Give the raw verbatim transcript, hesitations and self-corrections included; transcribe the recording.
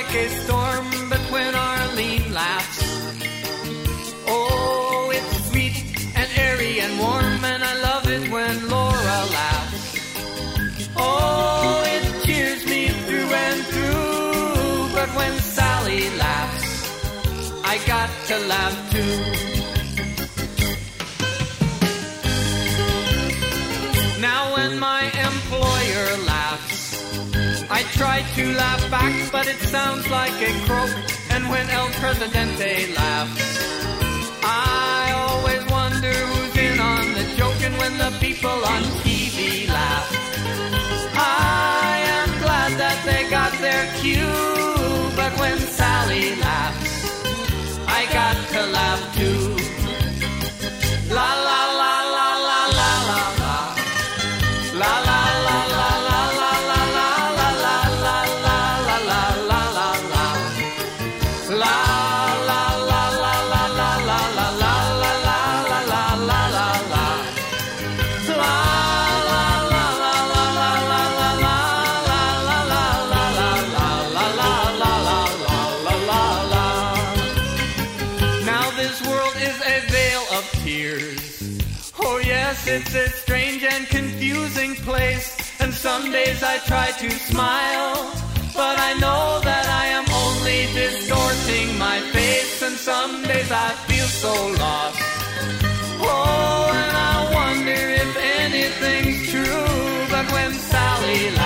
like a storm, but when Arlene laughs, oh, it's sweet and airy and warm, and I love it when Laura laughs. Oh, it cheers me through and through, but when Sally laughs, I got to laugh too. Now when my employer laughs, I try to laugh back, but it sounds like a croak. And when El Presidente laughs, I always wonder who's in on the joke. And when the people on T V laugh, I am glad that they got their cue. But when Sally laughs, I got to laugh too. La la la la la la la la. La la la la la la la la la la la la la la la la la. La la la la la la la la la la la la la la la la. La la la la la la la la la la la la la la. Now this world is a veil of tears. Oh yes, it's a strange and confusing place. And some days I try to smile, but I know that I am only distorting my face. And some days I feel so lost. Oh, and I wonder if anything's true. But when Sally